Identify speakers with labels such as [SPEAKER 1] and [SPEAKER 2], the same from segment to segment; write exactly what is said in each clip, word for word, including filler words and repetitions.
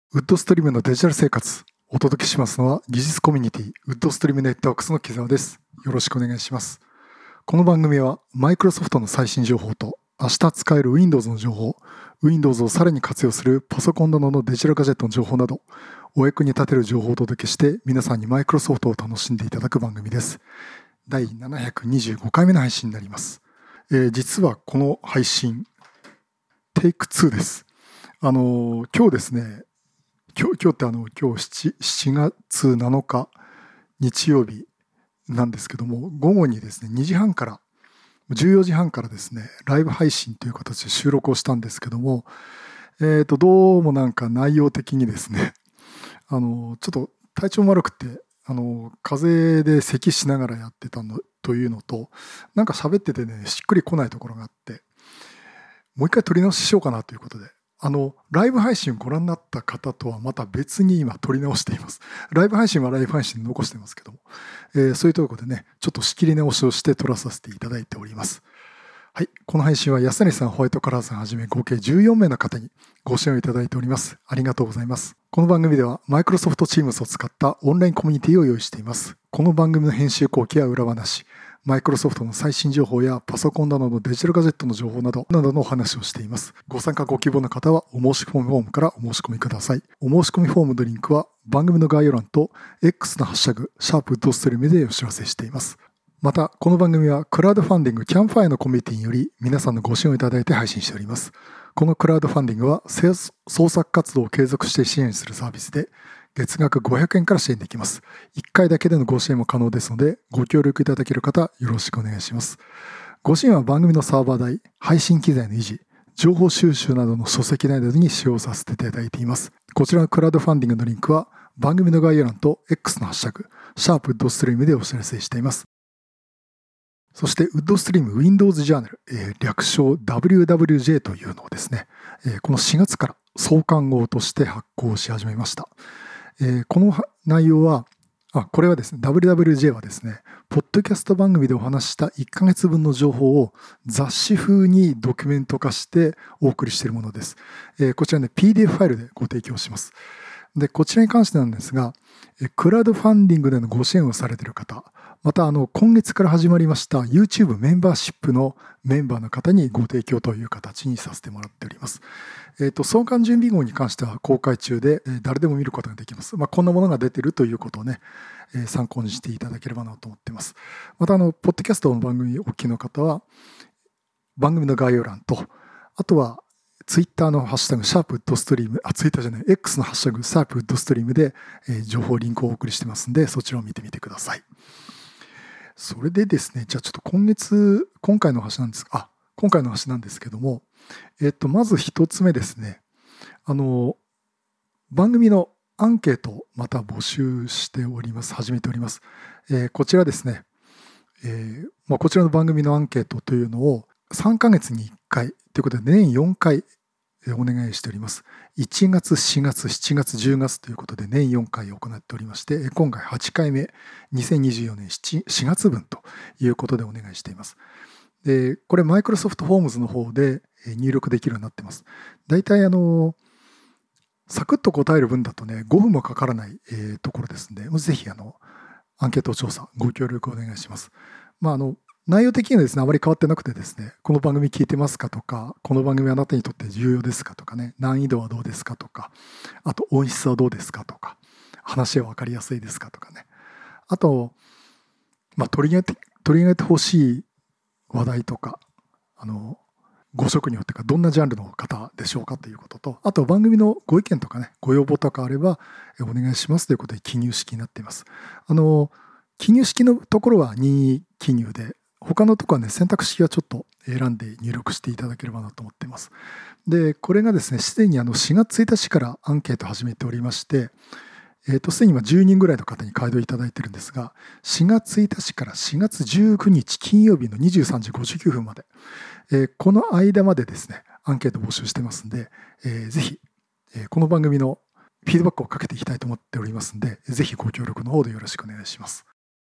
[SPEAKER 1] ウッドストリームのデジタル生活お届けしますのは技術コミュニティウッドストリームネットワークスの木澤です。よろしくお願いします。この番組はマイクロソフトの最新情報と明日使える Windows の情報、Windows をさらに活用するパソコンなどのデジタルガジェットの情報などお役に立てる情報をお届けして皆さんにマイクロソフトを楽しんでいただく番組です。だいななひゃくにじゅうごかいめの配信になります。えー、実はこの配信テイクツーです。あのー、今日ですね今日、今日ってあの今日 7, 7月なのか日曜日なんですけども、午後にですねにじはんからじゅうよじはんからですねライブ配信という形で収録をしたんですけども、えーとどうもなんか内容的にですねあのちょっと体調悪くてあの風邪で咳しながらやってたのというのと、なんか喋っててねしっくりこないところがあって、もう一回撮り直ししようかなということで、あのライブ配信をご覧になった方とはまた別に今撮り直しています。ライブ配信はライブ配信で残してますけども、えー、そういうところでねちょっと仕切り直しをして撮らさせていただいております。はい、この配信は安成さん、ホワイトカラーさんはじめ合計じゅうよんめいの方にご支援をいただいております。ありがとうございます。この番組ではマイクロソフト Teams を使ったオンラインコミュニティを用意しています。この番組の編集後期や裏話、マイクロソフトの最新情報やパソコンなどのデジタルガジェットの情報などなどのお話をしています。ご参加ご希望の方はお申し込みフォームからお申し込みください。お申し込みフォームのリンクは番組の概要欄と X のハッシュタグシャープウッドストリームでお知らせしています。またこの番組はクラウドファンディングキャンファイアのコミュニティにより皆さんのご支援をいただいて配信しております。このクラウドファンディングは創作活動を継続して支援するサービスで、月額ごひゃくえんから支援できます。いっかいだけでのご支援も可能ですので、ご協力いただける方よろしくお願いします。ご支援は番組のサーバー代、配信機材の維持、情報収集などの書籍などに使用させていただいています。こちらのクラウドファンディングのリンクは番組の概要欄と X のハッシュタグシャープウッドストリームでお知らせしています。そしてウッドストリーム Windows Journal、えー、略称 ダブリューダブリュージェー というのをですね、えー、このしがつから創刊号として発行し始めました。えー、この内容はあこれはですね ダブリューダブリュージェー はですねポッドキャスト番組でお話ししたいっかげつぶんの情報を雑誌風にドキュメント化してお送りしているものです。えー、こちらね ピーディーエフ ファイルでご提供します。でこちらに関してなんですが、クラウドファンディングでのご支援をされている方、またあの今月から始まりました YouTube メンバーシップのメンバーの方にご提供という形にさせてもらっております。えーと、創刊準備号に関しては公開中で、えー、誰でも見ることができます。まあ、こんなものが出ているということをね、えー、参考にしていただければなと思っています。またあのポッドキャストの番組お聞きの方は番組の概要欄と、あとはツイッターのハッシュタグシャープウッドストリーム、あツイッターじゃない X のハッシュタグシャープウッドストリームで、えー、情報リンクをお送りしてますんで、そちらを見てみてください。それでですね、じゃあちょっと今月今回の話なんですあ今回の話なんですけども、えっとまず一つ目ですね、あの番組のアンケートをまた募集しております始めております。えー、こちらですね、えーまあ、こちらの番組のアンケートというのをさんかげつにいっかいということで年よんかいお願いしております。いちがつ、しがつ、しちがつ、じゅうがつということで年よんかい行っておりまして、今回はちかいめ、にせんにじゅうよねんしがつぶんということでお願いしています。で、これマイクロソフトフォームズの方で入力できるようになってます。だいたいあのサクッと答える分だとねごふんもかからない、えー、ところですので、ぜひあのアンケート調査ご協力お願いします。まああの内容的にはですねあまり変わってなくてですね、この番組聞いてますかとか、この番組あなたにとって重要ですかとかね、難易度はどうですかとか、あと音質はどうですかとか、話は分かりやすいですかとかね、あと、まあ、取り上げて取り上げてほしい話題とか、あのご職業というかどんなジャンルの方でしょうかということと、あと番組のご意見とかねご要望とかあればお願いしますということで記入式になっています。あの記入式のところは任意記入で、他のところはね選択式はちょっと選んで入力していただければなと思っています。でこれがですねすでにあのしがつついたちからアンケート始めておりまして、えーとすでに今じゅうにんぐらいの方に回答いただいてるんですが、しがつついたちからしがつじゅうくにち金曜日のにじゅうさんじごじゅうきゅうふんまで、えー、この間までですねアンケート募集してますんで、えー、ぜひ、えー、この番組のフィードバックをかけていきたいと思っておりますんで、ぜひご協力の方でよろしくお願いします。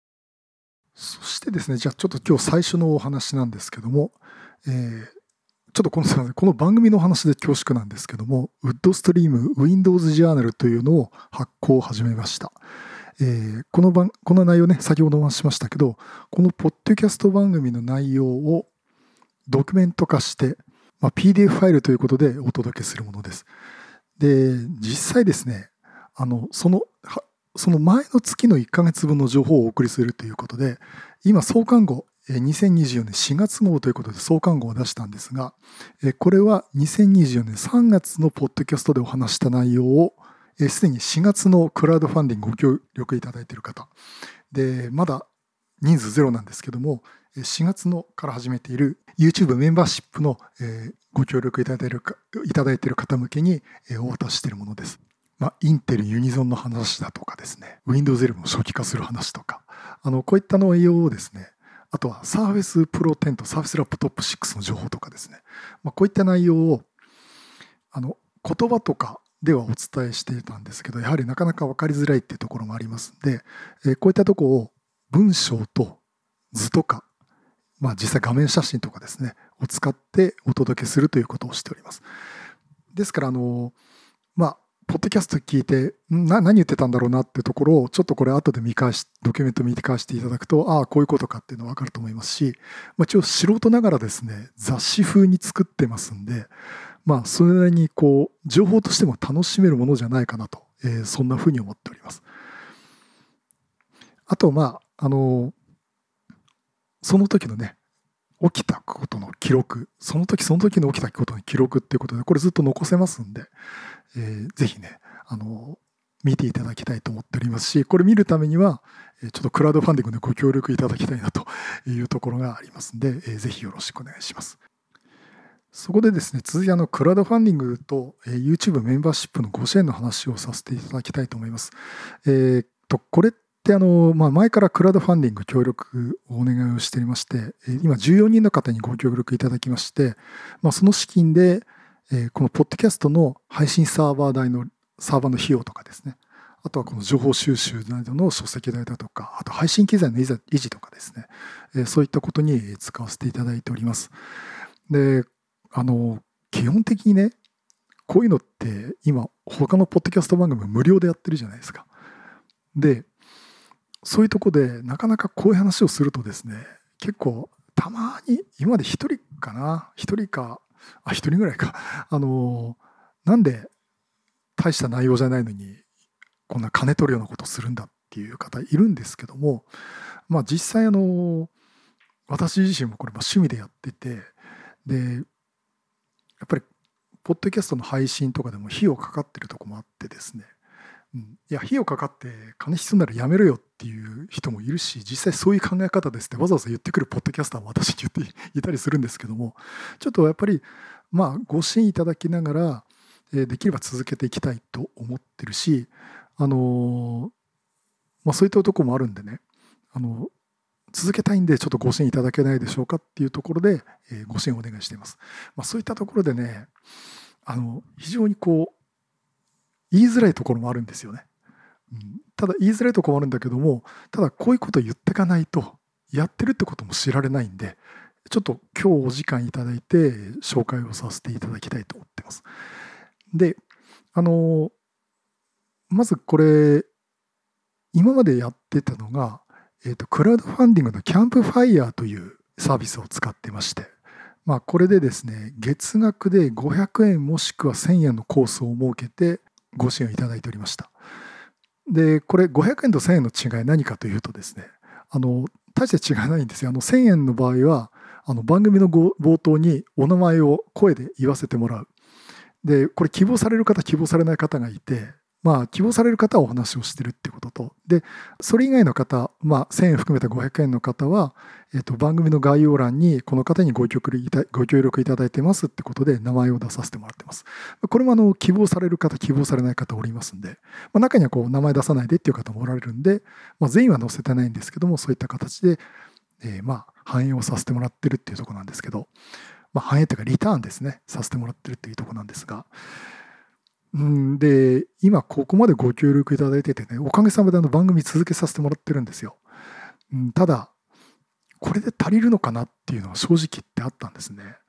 [SPEAKER 1] そしてですね、じゃあちょっと今日最初のお話なんですけども、えー、 ちょっとこの、すいません、この番組の話で恐縮なんですけども、ウッドストリーム Windows Journal というのを発行を始めました。えーこの番、この内容ね、先ほどお話ししましたけど、このポッドキャスト番組の内容をドキュメント化して、まあ、ピーディーエフ ファイルということでお届けするものです。で、実際ですね、あの、その、はその前の月のいっかげつぶんの情報をお送りするということで、今、創刊号、えーにせんにじゅうよねんしがつ号ということで創刊号を出したんですが、えーこれはにせんにじゅうよねんさんがつのポッドキャストでお話した内容を、えーすでにしがつのクラウドファンディングご協力いただいている方、で、まだ人数ゼロなんですけども、えーしがつのから始めている YouTube メンバーシップの、えーご協力いただいているかいただいている方向けに、えーお渡ししているものです。まあ、インテルユニゾンの話だとかですね、Windows イレブンを初期化する話とか、あのこういった内容をですね、あとは Surface Pro テンと Surface Laptop シックスの情報とかですね、まあ、こういった内容をあの言葉とかではお伝えしていたんですけど、やはりなかなか分かりづらいっていうところもありますので、えーこういったところを文章と図とか、まあ、実際画面写真とかですねを使ってお届けするということをしております。ですからあのまあポッドキャスト聞いてな何言ってたんだろうなっていうところをちょっとこれ後で見返しドキュメント見返していただくと、ああこういうことかっていうのが分かると思いますし、まあ、一応素人ながらですね雑誌風に作ってますんで、まあそれなりにこう情報としても楽しめるものじゃないかなと、えーそんなふうに思っております。あとまああのその時のね起きたことの記録、その時その時の起きたことの記録っていうことでこれずっと残せますんで、えーぜひねあの見ていただきたいと思っておりますし、これ見るためにはえーちょっとクラウドファンディングでご協力いただきたいなというところがありますんで、えーぜひよろしくお願いします。そこでですね、続いてあのクラウドファンディングと、えー YouTube メンバーシップのご支援の話をさせていただきたいと思います。えーっとこれってあの、まあ、前からクラウドファンディング協力をお願いをしていまして、えー今じゅうよにんの方にご協力いただきまして、まあ、その資金で、えーこのポッドキャストの配信サーバー代のサーバーの費用とかですね、あとはこの情報収集などの書籍代だとか、あと配信機材の維持とかですね、えーそういったことに使わせていただいております。で、あの、基本的にね、こういうのって今、他のポッドキャスト番組無料でやってるじゃないですか。で、そういうとこでなかなかこういう話をするとですね、結構たまに、今まで一人かな、一人か、あ、一人ぐらいか、あの、なんで大した内容じゃないのに、こんな金取るようなことするんだっていう方いるんですけども、まあ実際あの、私自身もこれ趣味でやってて、で、やっぱりポッドキャストの配信とかでも費用かかってるとこもあってですね、うん、いや費用かかって金必要ならやめろよっていう人もいるし、実際そういう考え方ですってわざわざ言ってくるポッドキャスターも私に言っていたりするんですけども、ちょっとやっぱりまあご支援いただきながら、えーできれば続けていきたいと思ってるし、あのーまあ、そういったとこもあるんでね、あの続けたいんでちょっとご支援いただけないでしょうかっていうところで、えーご支援をお願いしています。まあ、そういったところでね、あの非常にこう言いづらいところもあるんですよね。うん、ただ言いづらいところもあるんだけども、ただこういうことを言っていかないとやってるってことも知られないんで、ちょっと今日お時間いただいて紹介をさせていただきたいと思ってます。で、あのまずこれ今までやってたのが、えーと、クラウドファンディングのキャンプファイヤーというサービスを使ってまして、まあ、これでですね、月額でごひゃくえんもしくはせんえんのコースを設けてご支援をいただいておりました。で、これごひゃくえんとせんえんの違い何かというとですね、あの大して違いないんですよ。あのせんえんの場合はあの番組の冒頭にお名前を声で言わせてもらう。で、これ希望される方希望されない方がいて、まあ、希望される方はお話をしてるってことと、で、それ以外の方、まあ、せんえん含めたごひゃくえんの方は、えっと、番組の概要欄にこの方にご協力いたご協力いただいてますってことで名前を出させてもらってます。これもあの希望される方、希望されない方おりますんで、まあ、中にはこう名前出さないでっていう方もおられるんで、まあ、全員は載せてないんですけども、そういった形で、えー、まあ反映をさせてもらってるっていうところなんですけど、まあ、反映というかリターンですね、させてもらってるっていうところなんですが、うん、で、今ここまでご協力いただいててね、おかげさまであの番組続けさせてもらってるんですよ。うん、ただ、これで足りるのかなっていうのは正直言ってあったんですね。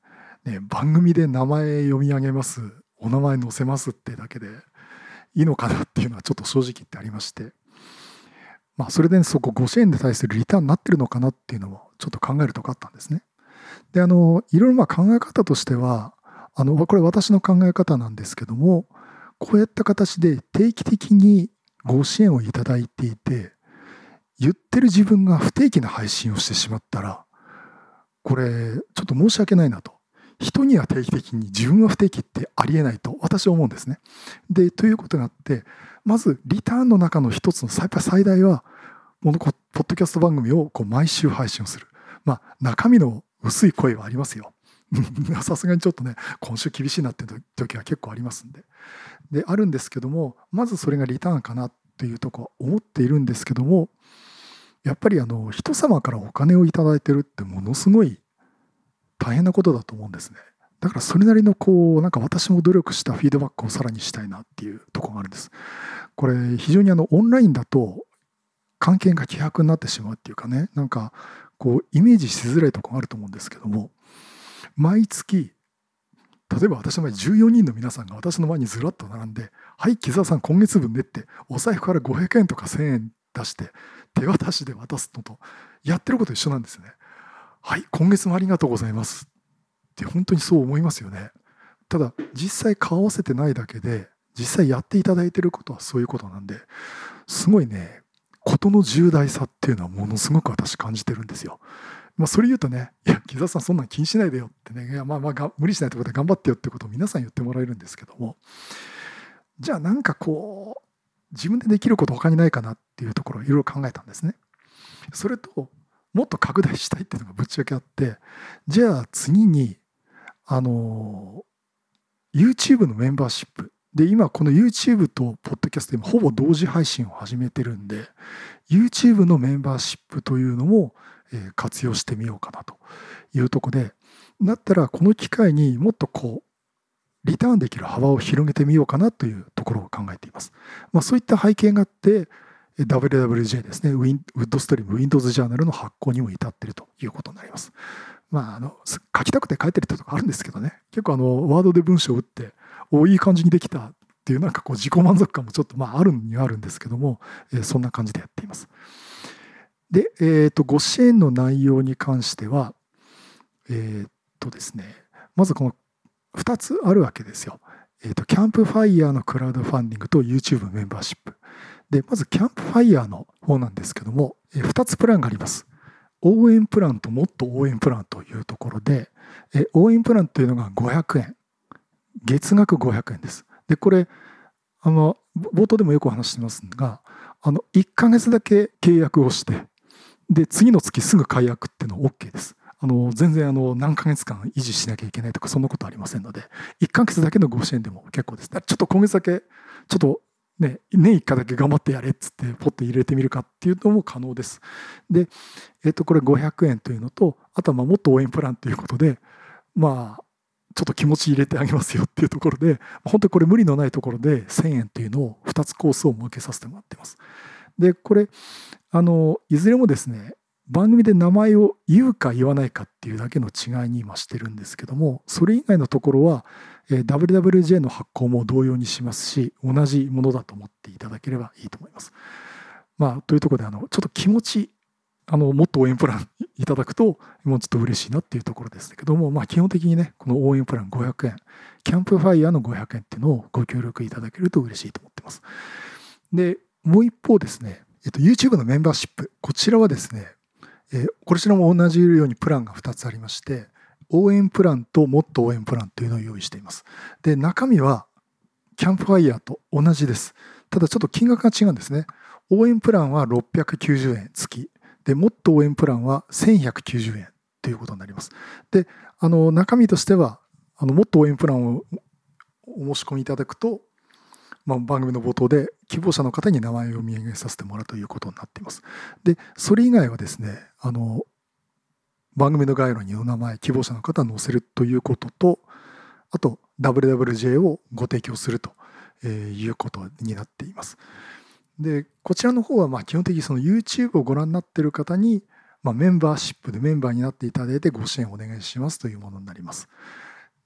[SPEAKER 1] ね、番組で名前読み上げます、お名前載せますってだけでいいのかなっていうのはちょっと正直言ってありまして、まあ、それでそこご支援に対するリターンになってるのかなっていうのもちょっと考えるとこあったんですね。で、あの、いろいろまあ考え方としては、あの、これ私の考え方なんですけども、こういった形で定期的にご支援をいただいていて、言ってる自分が不定期な配信をしてしまったら、これちょっと申し訳ないなと。人には定期的に自分は不定期ってありえないと私は思うんですね。で、ということがあって、まずリターンの中の一つのやっぱり最大は、このポッドキャスト番組をこう毎週配信をする。まあ中身の薄い声はありますよ。さすがにちょっとね、今週厳しいなっていう時は結構ありますんで。で、あるんですけども、まずそれがリターンかなというところ思っているんですけども、やっぱりあの人様からお金をいただいてるってものすごい大変なことだと思うんですね。だからそれなりのこうなんか私も努力したフィードバックをさらにしたいなっていうところがあるんです。これ非常にあのオンラインだと関係が希薄になってしまうっていうかね、なんかこうイメージしづらいところがあると思うんですけども、毎月例えば私の前にじゅうよにんの皆さんが私の前にずらっと並んで「はい木澤さん今月分ね」ってお財布からごひゃくえんとかせんえん出して手渡しで渡すのとやってること一緒なんですね。はい今月もありがとうございますって本当にそう思いますよね。ただ実際顔合わせてないだけで実際やっていただいてることはそういうことなんで、すごいね事の重大さっていうのはものすごく私感じてるんですよ。まあ、それ言うとね、いや、木澤さんそんなん気にしないでよってね、いやまあまあが無理しないところで頑張ってよってことを皆さん言ってもらえるんですけども、じゃあなんかこう、自分でできること他にないかなっていうところをいろいろ考えたんですね。それと、もっと拡大したいっていうのがぶっちゃけあって、じゃあ次に、あの、YouTube のメンバーシップ。で、今この YouTube と Podcast で今ほぼ同時配信を始めてるんで、YouTube のメンバーシップというのも活用してみようかなというところで、だったらこの機会にもっとこうリターンできる幅を広げてみようかなというところを考えています。まあ、そういった背景があって ダブリューダブリュージェー ですね、ウッドストリーム Windows ジャーナルの発行にも至っているということになります。まあ、あの書きたくて書いてるってとこあるんですけどね、結構あのワードで文章を打っておいい感じにできたっていうなんかこう自己満足感もちょっとまああるにはあるんですけども、えー、そんな感じでやっています。で、えー、とご支援の内容に関しては、えー、とですね、まずこのふたつあるわけですよ。えー、とキャンプファイヤーのクラウドファンディングと YouTube メンバーシップ。で、まずキャンプファイヤーの方なんですけども、えー、ふたつプランがあります。応援プランともっと応援プランというところで、えー、応援プランというのがごひゃくえん。月額ごひゃくえんです。で、これ、あの、冒頭でもよくお話してますが、あの、いっかげつだけ契約をして、で、次の月すぐ解約っていうの OK です。あの、全然あの、何ヶ月間維持しなきゃいけないとか、そんなことありませんので、いっかげつだけのご支援でも結構です。ちょっと今月だけ、ちょっとね、年いっかいだけ頑張ってやれっつって、ポッと入れてみるかっていうのも可能です。で、えっと、これごひゃくえんというのと、あとはまあもっと応援プランということで、まあ、ちょっと気持ち入れてあげますよっていうところで、本当にこれ無理のないところでせんえんというのをふたつコースを設けさせてもらっています。で、これ、あの、いずれもですね、番組で名前を言うか言わないかっていうだけの違いに今してるんですけども、それ以外のところは、ダブリューダブリュージェー の発行も同様にしますし、同じものだと思っていただければいいと思います。まあ、というところで、あの、ちょっと気持ち、あの、もっと応援プランいただくと、もうちょっと嬉しいなっていうところですけども、まあ、基本的にね、この応援プランごひゃくえん、キャンプファイヤーのごひゃくえんっていうのをご協力いただけると嬉しいと思ってます。で、もう一方ですね、えっと、YouTube のメンバーシップ、こちらはですね、えー、こちらも同じようにプランがふたつありまして、応援プランともっと応援プランというのを用意しています。で、中身はキャンプファイヤーと同じです。ただちょっと金額が違うんですね。応援プランはろっぴゃくきゅうじゅうえん月。で、もっと応援プランはせんひゃくきゅうじゅうえんということになります。で、あの、中身としては、あの、もっと応援プランをお申し込みいただくと、まあ、番組の冒頭で希望者の方に名前をお見上げさせてもらうということになっています。で、それ以外はですね、あの、番組の概要にお名前、希望者の方を載せるということと、あと ダブリューダブリュージェー をご提供するということになっています。で、こちらの方はまあ基本的にその YouTube をご覧になっている方に、まあ、メンバーシップでメンバーになっていただいてご支援をお願いしますというものになります。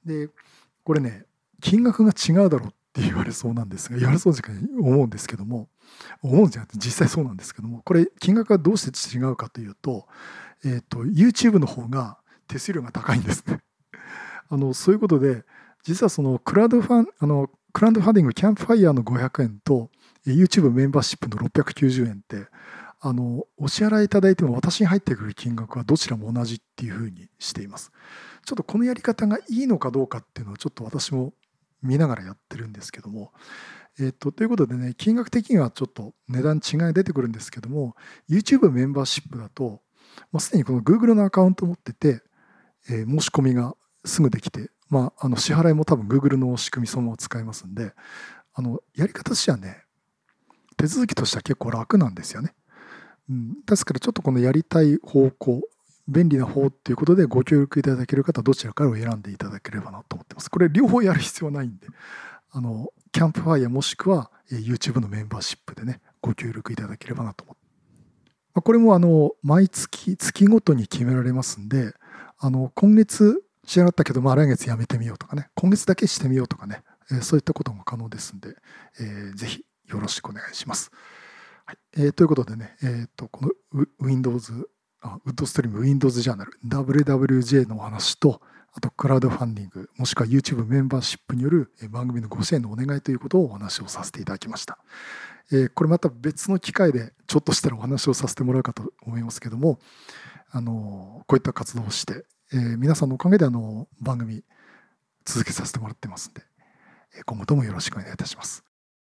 [SPEAKER 1] で、これね、金額が違うだろうって言われそうなんですが、言われそうじゃない思うんですけども、思うんじゃなくて実際そうなんですけども、これ金額がどうして違うかというと、えっと、YouTube の方が手数料が高いんですね。あの、そういうことで、実はそのクラウドファン、あの、クラウドファンディングキャンプファイヤーのごひゃくえんと YouTube メンバーシップのろっぴゃくきゅうじゅうえんって、あの、お支払いいただいても私に入ってくる金額はどちらも同じっていうふうにしています。ちょっとこのやり方がいいのかどうかっていうのをちょっと私も見ながらやってるんですけども、えっと、ということでね、金額的にはちょっと値段違いが出てくるんですけども、YouTube メンバーシップだと、もうすでにこの Google のアカウントを持ってて、えー申し込みがすぐできて、まあ、あの支払いも多分 Google の仕組みそのまま使えますんで、あのやり方としてはね、手続きとしては結構楽なんですよね。うん、ですからちょっとこのやりたい方向、便利な方っていうことでご協力いただける方はどちらかを選んでいただければなと思ってます。これ両方やる必要はないんで、あのキャンプファイヤーもしくは YouTube のメンバーシップでね、ご協力いただければなと思って。まあこれもあの毎月、月ごとに決められますんで、あの今月支払ったけど、まあ、来月やめてみようとかね、今月だけしてみようとかね、えーそういったことも可能ですんで、えーぜひよろしくお願いします。はいえーということでね、えーとこの Windows、あ WoodStream Windows ジャーナル ダブリューダブリュージェー のお話と、あとクラウドファンディング、もしくは YouTube メンバーシップによる番組のご支援のお願いということをお話をさせていただきました。えーこれまた別の機会でちょっとしたらお話をさせてもらうかと思いますけども、あのこういった活動をして、えー皆さんのおかげであの番組続けさせてもらってますんで、えー今後ともよろしくお願いいたします。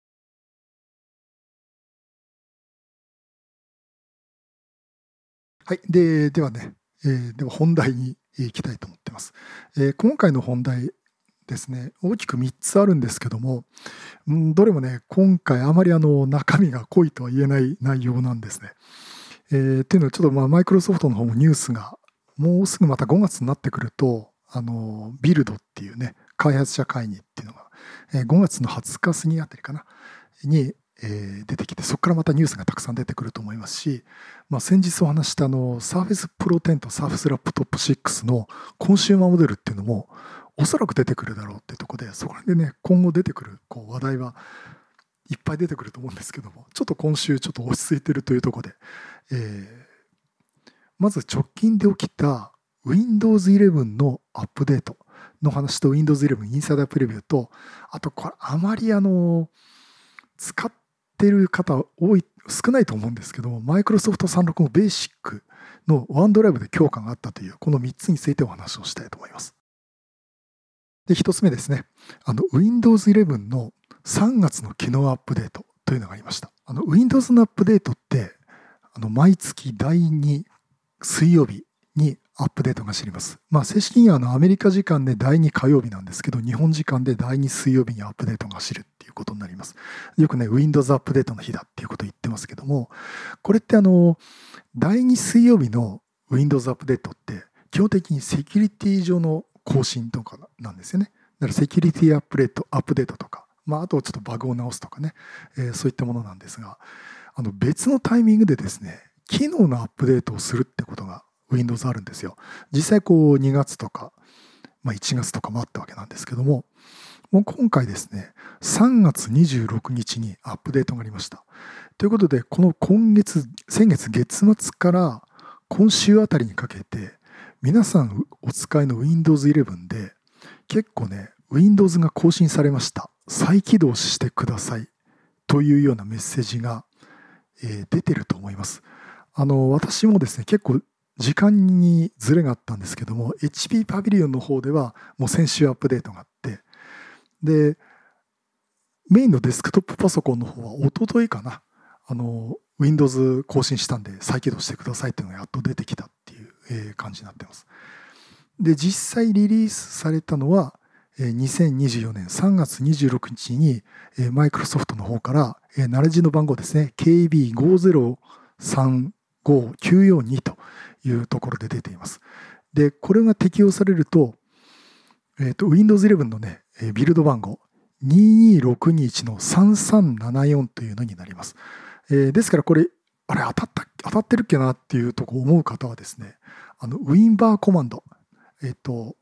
[SPEAKER 1] はい、でではね、えーでは本題に行きたいと思ってます。えー今回の本題ですね、大きくみっつあるんですけども、うんどれもね、今回あまりあの中身が濃いとは言えない内容なんですね。えーっていうのはちょっとまあマイクロソフトの方もニュースがもうすぐまたごがつになってくると、あのビルドっていうね、開発者会議っていうのが、えーごがつのはつか過ぎあたりかなに、えー出てきて、そこからまたニュースがたくさん出てくると思いますし、まあ、先日お話したあの Surface Pro テンと Surface Laptop シックスのコンシューマーモデルっていうのもおそらく出てくるだろうっていうところで、そこでね、今後出てくるこう話題はいっぱい出てくると思うんですけども、ちょっと今週ちょっと落ち着いてるというところで、えーまず直近で起きた Windows イレブンのアップデートの話と Windows イレブンインサイダープレビューと、あとこれあまりあの使ってる方多い少ないと思うんですけども、マイクロソフトさんろくごベーシックのワンドライブで強化があったというこのみっつについてお話をしたいと思います。で、ひとつめですね、あの Windows イレブンのさんがつの機能アップデートというのがありました。あの Windows のアップデートってあの毎月だいに水曜日にアップデートが知ります。まあ、正式にはあのアメリカ時間でだいに火曜日なんですけど、日本時間でだいに水曜日にアップデートが知るっていうことになります。よくね、Windows アップデートの日だっていうことを言ってますけども、これってあの、だいに水曜日の Windows アップデートって基本的にセキュリティ上の更新とかなんですよね。だからセキュリティアップデート、アップデートとか、まあ、あとちょっとバグを直すとかね、えーそういったものなんですが、あの別のタイミングでですね、機能のアップデートをするってことが Windows あるんですよ。実際こうにがつとか、まあ、いちがつとかもあったわけなんですけども、もう今回ですね、さんがつにじゅうろくにちにアップデートがありました。ということで、この今月、先月月末から今週あたりにかけて、皆さんお使いの Windows イレブンで結構ね、Windows が更新されました。再起動してくださいというようなメッセージが、えー出てると思います。あの、私もですね、結構時間にズレがあったんですけども、エイチピー パビリオンの方ではもう先週アップデートがあって、で、メインのデスクトップパソコンの方は一昨日かな、あの、Windows 更新したんで再起動してくださいっていうのがやっと出てきたっていう、えー感じになってます。で、実際リリースされたのは、えーにせんにじゅうよねんさんがつにじゅうろくにちに、えーマイクロソフトの方から、えーナレッジの番号ですね、ケービーごゼロさんごきゅうよんに というところで出ています。で、これが適用されると、えーと、Windows イレブンのね、えービルド番号ににろくにいちのさんさんななよんというのになります。えーですからこれ、あれ当たった、当たってるっけなっていうとこ思う方はですね、あの、ウィンバーコマンド、えっと、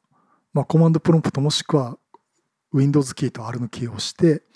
[SPEAKER 1] まあ、コマンドプロンプトもしくは Windows キーと R のキーを押して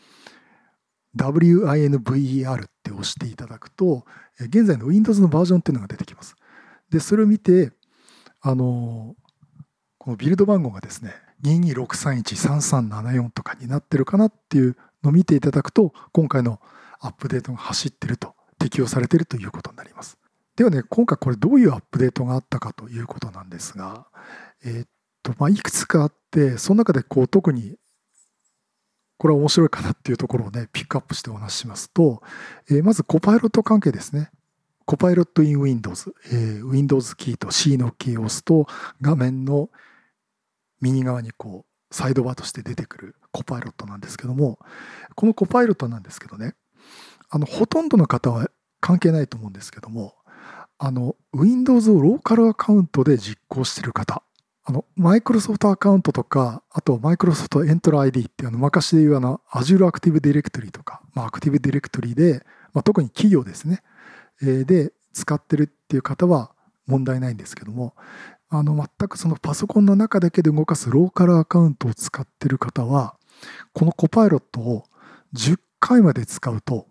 [SPEAKER 1] WINVER って押していただくと、現在の Windows のバージョンっていうのが出てきます。で、それを見て、あの、このビルド番号がですね、ににろくさんいちさんさんななよんとかになってるかなっていうのを見ていただくと、今回のアップデートが走ってると、適用されているということになります。ではね、今回これどういうアップデートがあったかということなんですが、えーっと、まあ、いくつかあって、その中でこう特にこれは面白いかなっていうところをね、ピックアップしてお話ししますと、えーまずコパイロット関係ですね。コパイロット in Windows、えー Windows キーと C のキーを押すと、画面の右側にこう、サイドバーとして出てくるコパイロットなんですけども、このコパイロットなんですけどね、あの、ほとんどの方は関係ないと思うんですけども、あの、Windows をローカルアカウントで実行している方、あの、マイクロソフトアカウントとか、あとマイクロソフトエントラ アイディー っていうあの、昔で言うあの、Azure Active Directory とか、まあ、Active Directory で、まあ、特に企業ですね、えーで使ってるっていう方は問題ないんですけども、あの、全くそのパソコンの中だけで動かすローカルアカウントを使ってる方は、このコパイロットをじゅっかいまで使うと、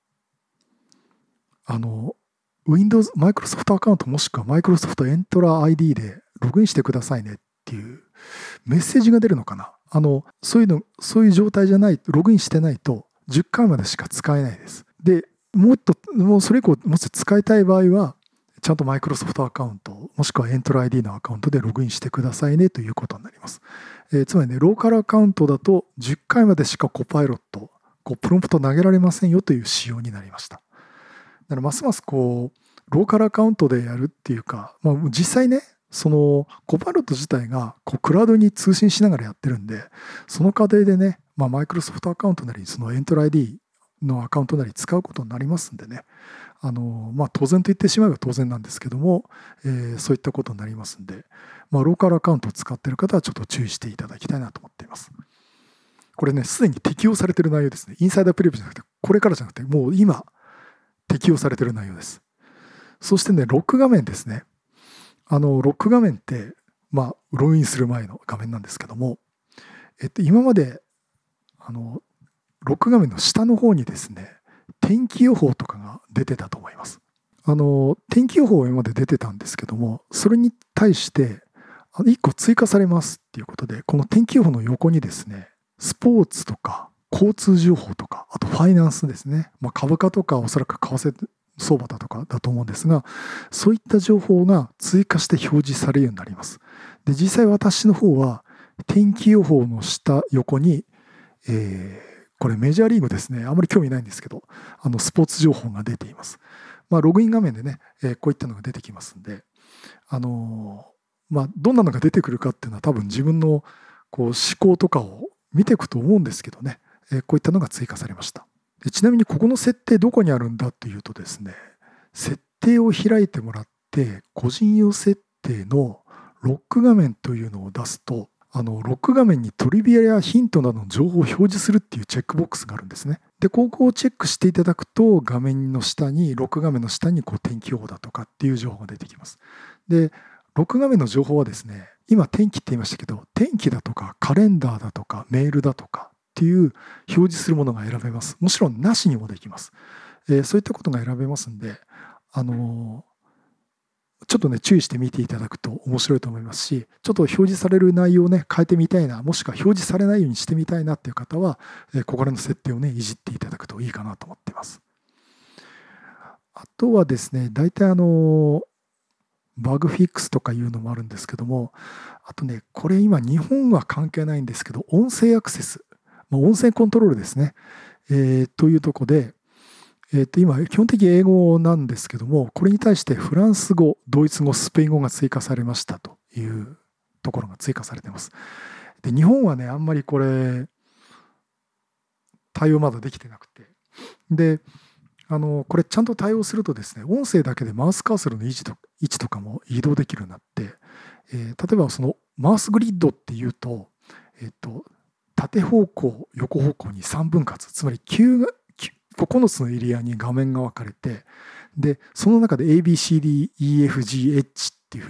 [SPEAKER 1] あの、Windows、Microsoft アカウントもしくは Microsoft Entra アイディー でログインしてくださいねっていうメッセージが出るのかな。あの、そういうの、そういう状態じゃない、ログインしてないとじゅっかいまでしか使えないです。で、もっと、もうそれ以降、もし使いたい場合は、ちゃんと Microsoft アカウント、もしくは Entra アイディー のアカウントでログインしてくださいねということになります。えーつまりね、ローカルアカウントだとじゅっかいまでしかコパイロット、こうプロンプト投げられませんよという仕様になりました。だからますますこう、ローカルアカウントでやるっていうか、まあ、実際ね、そのコパイロット自体がこうクラウドに通信しながらやってるんで、その過程でね、まあ、マイクロソフトアカウントなり、そのエントラ アイディー のアカウントなり使うことになりますんでね、あのまあ、当然と言ってしまえば当然なんですけども、えーそういったことになりますんで、まあ、ローカルアカウントを使っている方はちょっと注意していただきたいなと思っています。これね、すでに適用されている内容ですね。インサイダープレビューじゃなくて、これからじゃなくて、もう今、適用されている内容です。そしてね、ロック画面ですね。あの、ロック画面って、まあ、ログインする前の画面なんですけども、えっと、今まで、あの、ロック画面の下の方にですね、天気予報とかが出てたと思います。あの、天気予報は今まで出てたんですけども、それに対して、いっこ追加されますっていうことで、この天気予報の横にですね、スポーツとか交通情報とか、あとファイナンスですね、まあ、株価とかおそらく為替相場だとかだと思うんですが、そういった情報が追加して表示されるようになります。で、実際私の方は天気予報の下横に、えーこれメジャーリーグですね、あまり興味ないんですけど、あのスポーツ情報が出ています。まあ、ログイン画面でね、えーこういったのが出てきますんで、あのーまあ、どんなのが出てくるかっていうのは多分自分のこう思考とかを見ていくと思うんですけどね、えーこういったのが追加されました。でちなみにここの設定どこにあるんだというとですね、設定を開いてもらって個人用設定のロック画面というのを出すと、あのロック画面にトリビアやヒントなどの情報を表示するっていうチェックボックスがあるんですね。で、ここをチェックしていただくと画面の下に、ロック画面の下にこう天気予報だとかっていう情報が出てきます。で、ロック画面の情報はですね、今天気って言いましたけど、天気だとかカレンダーだとかメールだとかっていう表示するものが選べます。もちろんなしにもできます。えーそういったことが選べますんで、あのーちょっとね、注意して見ていただくと面白いと思いますし、ちょっと表示される内容をね、変えてみたいな、もしくは表示されないようにしてみたいなっていう方は、えーここらの設定をね、いじっていただくといいかなと思っています。あとはですね、大体あの、バグフィックスとかいうのもあるんですけども、あとね、これ今日本は関係ないんですけど、音声アクセス、まあ、音声コントロールですね、えーというところで、えー、と今、基本的に英語なんですけども、これに対してフランス語、ドイツ語、スペイン語が追加されましたというところが追加されています。で、日本はね、あんまりこれ、対応まだできてなくて。で、あの、これちゃんと対応するとですね、音声だけでマウスカーソルの位置と位置とかも移動できるようになって、えー例えばそのマウスグリッドっていうと、えっ、と、縦方向、横方向にさんぶん割、つまりきゅうが、ここのつのエリアに画面が分かれて、で、その中で エービーシーディーイーエフジーエイチ っていうふうに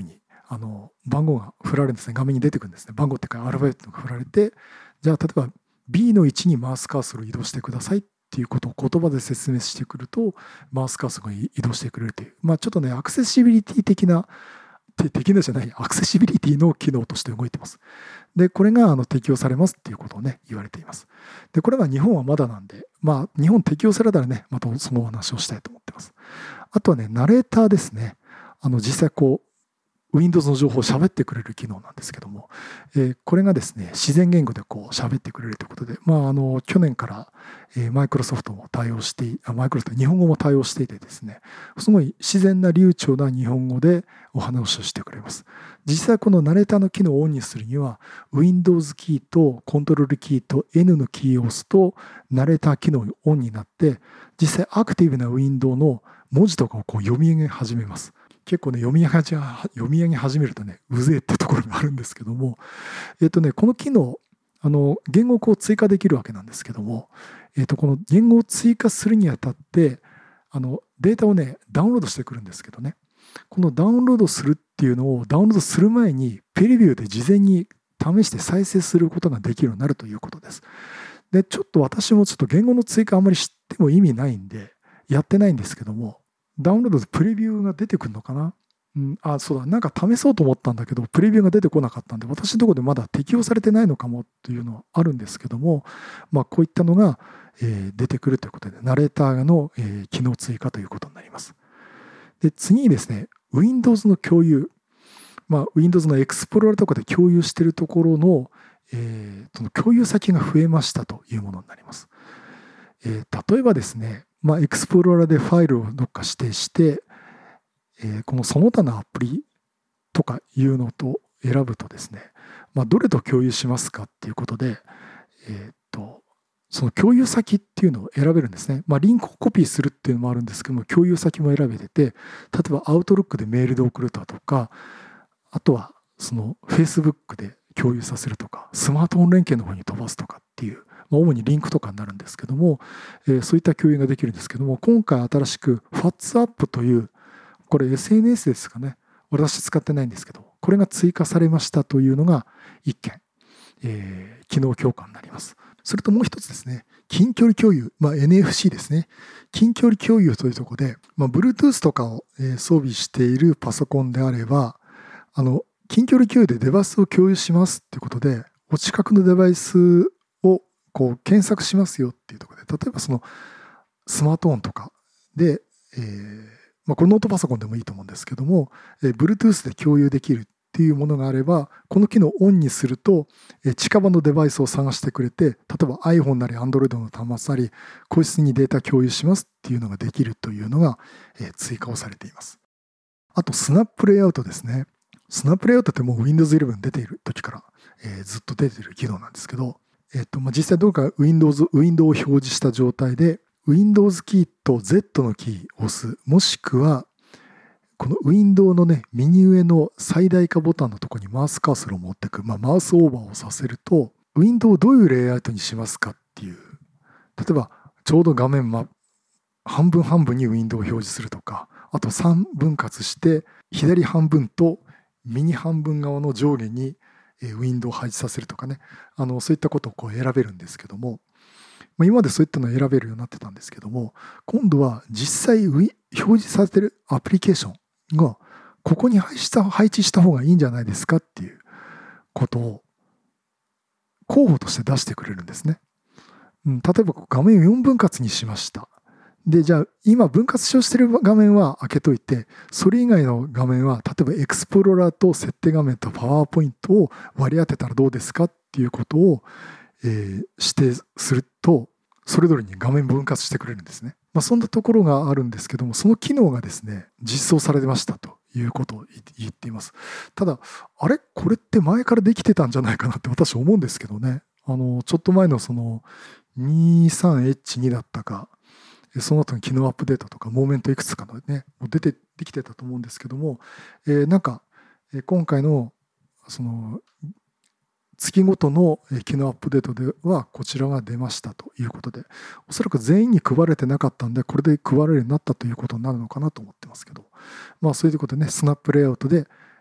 [SPEAKER 1] あの番号が振られるんですね。画面に出てくるんですね。番号っていうかアルファベットが振られて、じゃあ例えば ビー の位置にマウスカーソルを移動してくださいっていうことを言葉で説明してくると、マウスカーソルが移動してくれるという、まあ、ちょっとねアクセシビリティ的な的なじゃないアクセシビリティの機能として動いてます。でこれがあの適用されますっていうことをね言われています。でこれは日本はまだなんで、まあ日本適用されたらねまたそのお話をしたいと思ってます。あとはねナレーターですね。あの実際こう Windows の情報を喋ってくれる機能なんですけども、えー、これがですね自然言語でこう喋ってくれるということで、まあ、あの去年から、えー、マイクロソフトも対応してあマイクロソフト日本語も対応していてですね、すごい自然な流暢な日本語でお話をしてくれます。実際このナレーターの機能をオンにするには Windows キーとコントロールキーと N のキーを押すとナレーター機能がオンになって、実際アクティブなウィンドウの文字とかをこう読み上げ始めます。結構ね読み上げ読み上げ始めるとねうぜえってところがあるんですけども、えっとねこの機能あの言語をこう追加できるわけなんですけども、えっとこの言語を追加するにあたってあのデータをねダウンロードしてくるんですけどね、このダウンロードするっていうのをダウンロードする前にペレビューで事前に試して再生することができるようになるということです。でちょっと私もちょっと言語の追加あんまり知っても意味ないんでやってないんですけども、ダウンロードでプレビューが出てくるのかな、うん、あそうだなんか試そうと思ったんだけどプレビューが出てこなかったんで、私のところでまだ適用されてないのかもというのはあるんですけども、まあ、こういったのが、えー、出てくるということでナレーターの、えー、機能追加ということになります。で次にですね Windows の共有、まあ、Windows のエクスプローラーとかで共有しているところの、えー、その共有先が増えましたというものになります。えー、例えばですね、まあ、エクスプローラーでファイルをどっか指定して、えー、このその他のアプリとかいうのと選ぶとですね、まあ、どれと共有しますかっていうことで、えー、とその共有先っていうのを選べるんですね。まあ、リンクをコピーするっていうのもあるんですけども、共有先も選べてて、例えば Outlook でメールで送るとか、あとはその Facebook で共有させるとか、スマートフォン連携の方に飛ばすとかっていう、まあ、主にリンクとかになるんですけども、えー、そういった共有ができるんですけども、今回新しく WhatsApp という、これ エスエヌエス ですかね。私使ってないんですけど、これが追加されましたというのがいっけん、えー、機能強化になります。それともう一つですね、近距離共有、まあ、エヌエフシー ですね。近距離共有というところで、まあ、Bluetooth とかを装備しているパソコンであれば、あの近距離共有でデバイスを共有しますっていうことで、お近くのデバイスをこう検索しますよっていうところで、例えばそのスマートフォンとかで、えーまあ、これノートパソコンでもいいと思うんですけども、えー、Bluetooth で共有できるっていうものがあれば、この機能をオンにすると、えー、近場のデバイスを探してくれて、例えば iPhone なり Android の端末なり、個室にデータ共有しますっていうのができるというのが、えー、追加をされています。あと、スナップレイアウトですね。スナップレイアウトってもう Windows イレブン出ている時から、えー、ずっと出ている機能なんですけど、えーとまあ、実際どうか Windows、Windows を表示した状態で、Windows キーと Z のキーを押す、もしくはこの Windows のね右上の最大化ボタンのところにマウスカーソルを持っていく、まあ、マウスオーバーをさせると Windows をどういうレイアウトにしますかっていう、例えばちょうど画面、ま、半分半分に Windows を表示するとか、あとさんぶん割して左半分と右半分側の上下に Windows を配置させるとかね、あのそういったことをこう選べるんですけども、今までそういったのを選べるようになってたんですけども、今度は実際表示されているアプリケーションがここに配置した、配置した方がいいんじゃないですかっていうことを候補として出してくれるんですね。うん、例えば画面をよんぶん割にしました。で、じゃあ今分割している画面は開けといて、それ以外の画面は例えばエクスプローラーと設定画面とパワーポイントを割り当てたらどうですかっていうことをえー、指定するとそれぞれに画面分割してくれるんですね。まあ、そんなところがあるんですけども、その機能がですね実装されてましたということを言っています。ただあれこれって前からできてたんじゃないかなって私思うんですけどね。あのちょっと前のその にじゅうさんエイチツー だったか、その後の機能アップデートとかモーメントいくつかのね出てできてたと思うんですけども、えー、なんか今回のその月ごとの機能アップデートではこちらが出ましたということで、おそらく全員に配れてなかったんでこれで配れるようになったということになるのかなと思ってますけど、まあそういうことでねスナップレイアウトで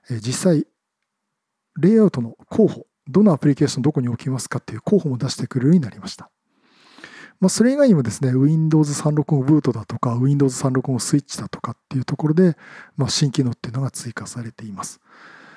[SPEAKER 1] えー実際、レイアウトの候補、どのアプリケーションどこに置きますかっていう候補も出してくるようになりました。まあ、それ以外にもですね、Windows さんろくご ブートだとか、Windows さんろくごスイッチだとかっていうところで、まあ、新機能っていうのが追加されています。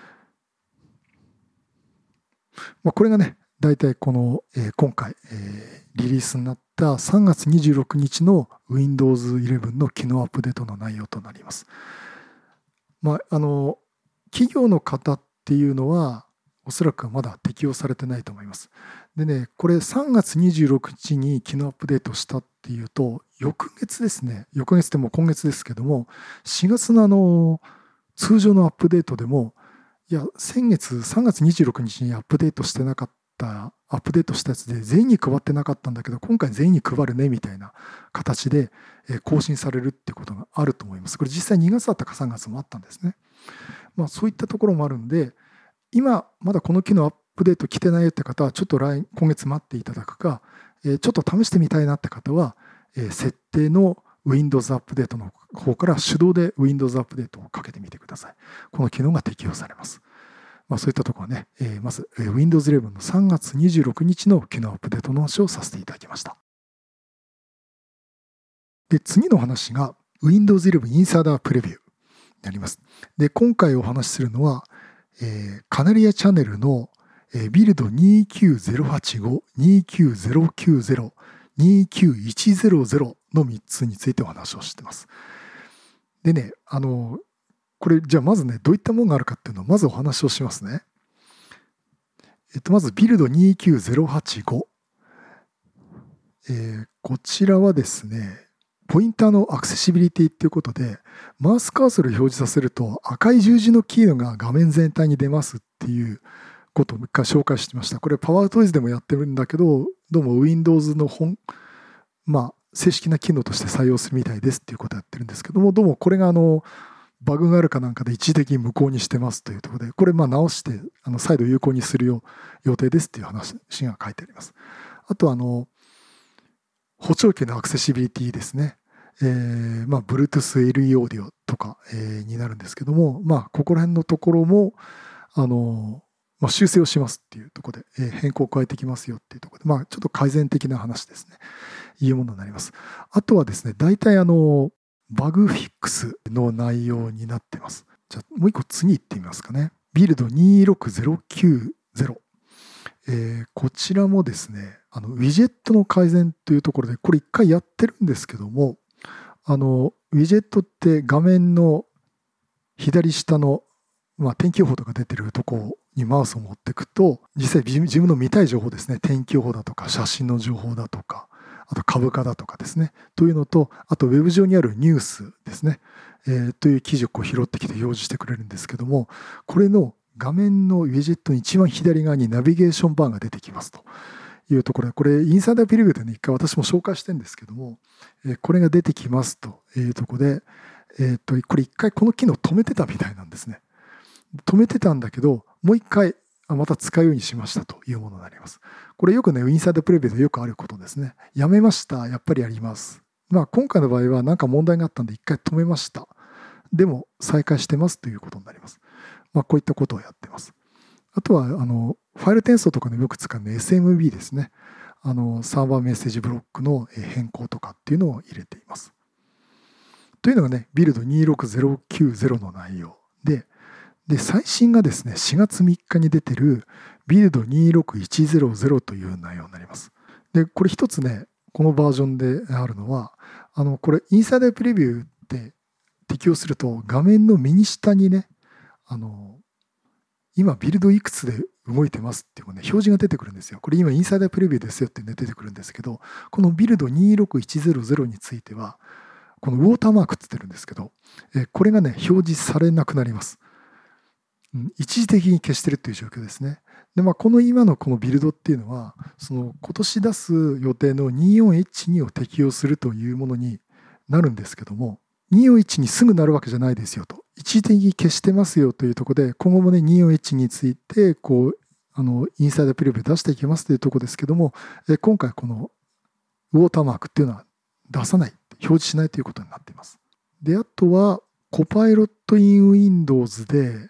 [SPEAKER 1] まあ、これがね、大体この、えー今回、えーリリースになったさんがつにじゅうろくにちの Windows イレブンの機能アップデートの内容となります。まあ、あの、企業の方っていうのは、おそらくまだ適用されてないと思います。でね、これさんがつにじゅうろくにちに機能アップデートしたっていうと、翌月ですね、翌月でも今月ですけども、しがつのあの、通常のアップデートでも、いや、先月さんがつにじゅうろくにちにアップデートしてなかった、アップデートしたやつで全員に配ってなかったんだけど、今回全員に配るねみたいな形でえ更新されるってことがあると思います。これ実際にがつだったかさんがつもあったんですね。まあそういったところもあるんで、今まだこの機能アップデート来てないよって方はちょっと来今月待っていただくか、えーちょっと試してみたいなって方は、えー設定の Windows アップデートの方から手動で Windows アップデートをかけてみてください。この機能が適用されます。まあ、そういったところはね、えーまず、えー Windows イレブンのさんがつにじゅうろくにちの機能アップデートの話をさせていただきました。で、次の話が Windows イレブン Insider Preview になります。で、今回お話しするのは、えーカナリアチャンネルの、えービルドにきゅうゼロはちご、にきゅうゼロきゅうゼロ、にきゅういちゼロゼロのみっつについてお話をしています。でね、あの、これじゃあまずね、どういったものがあるかっていうのをまずお話をしますね。えっと、まずビルドにきゅうゼロはちご。えーこちらはですね、ポインターのアクセシビリティっていうことで、マウスカーソルを表示させると赤い十字のキーが画面全体に出ますっていうことを一回紹介してました。これパワートイズでもやってるんだけど、どうも Windows の本、まあ、正式な機能として採用するみたいですっていうことをやってるんですけども、どうもこれがあの、バグがあるかなんかで一時的に無効にしてますというところで、これまあ直してあの再度有効にするよ予定ですっていう話が書いてあります。あとあの補聴器のアクセシビリティですね。えー、まあ Bluetooth エルイー オーディオとか、えーになるんですけども、まあここら辺のところもあの、まあ、修正をしますっていうところで、えー変更を加えてきますよっていうところで、まあちょっと改善的な話ですね。いうものになります。あとはですね、大体あのバグフィックスの内容になっています。じゃあもう一個次行ってみますかね。ビルドにろくゼロきゅうゼロ。えーこちらもですね、あのウィジェットの改善というところで、これ一回やってるんですけども、あのウィジェットって画面の左下の、まあ、天気予報とか出てるとこにマウスを持っていくと、実際自分の見たい情報ですね、天気予報だとか写真の情報だとか、あと株価だとかですね、というのと、あとウェブ上にあるニュースですね、えーという記事をこう拾ってきて表示してくれるんですけども、これの画面のウィジェットの一番左側にナビゲーションバーが出てきますというところで、これインサイダープレビューでね、一回私も紹介してるんですけども、えーこれが出てきますというところで、えーとこれ一回この機能止めてたみたいなんですね。止めてたんだけど、もう一回また使うようにしましたというものになります。これよくね、インサイドプレビューでよくあることですね。やめました。やっぱりやります。まあ今回の場合は何か問題があったんで一回止めました。でも再開してますということになります。まあこういったことをやってます。あとは、あの、ファイル転送とかでよく使うの エスエムビー ですね。あの、サーバーメッセージブロックの変更とかっていうのを入れています。というのがね、ビルドにろくゼロきゅうゼロの内容で、で、最新がですね、しがつみっかに出てるビルドにろくいちゼロゼロという内容になります。で、これ一つね、このバージョンであるのは、あの、これ、インサイダープレビューって適用すると、画面の右下にね、あの、今ビルドいくつで動いてますっていうね、表示が出てくるんですよ。これ今インサイダープレビューですよってね、出てくるんですけど、このビルドにろくいちゼロゼロについては、このウォーターマークって言ってるんですけど、えこれがね、表示されなくなります。一時的に消してるっていう状況ですね。で、まあ、この今のこのビルドっていうのは、その今年出す予定の にじゅうよんエイチツー を適用するというものになるんですけども、にじゅうよんエイチツー にすぐなるわけじゃないですよと。一時的に消してますよというところで、今後もね、にじゅうよんエイチツー について、こう、あの、インサイダープレビュー出していきますというところですけども、え今回このウォーターマークっていうのは出さない、表示しないということになっています。で、あとは、コパイロットイン Windows で、